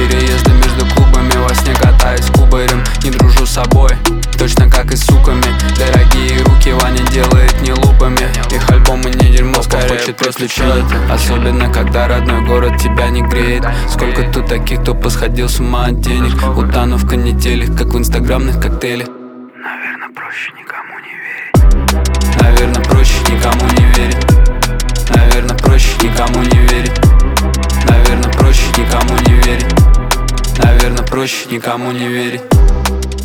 переезды между клубами, во сне катаюсь кубарем. Не дружу с собой, точно как и с суками. Дорогие руки Ваня делает не лупами. Их альбомы не дерьмо, скорее хочет приключений. Особенно когда родной город тебя не греет. Сколько тут таких, кто посходил с ума от денег. Утону в канителях, как в инстаграмных коктейлях. Наверное, проще никому не верить. Наверное, проще никому не верить. Наверное, проще никому не верить. Наверное, проще никому не верить. Наверное, проще никому не верить.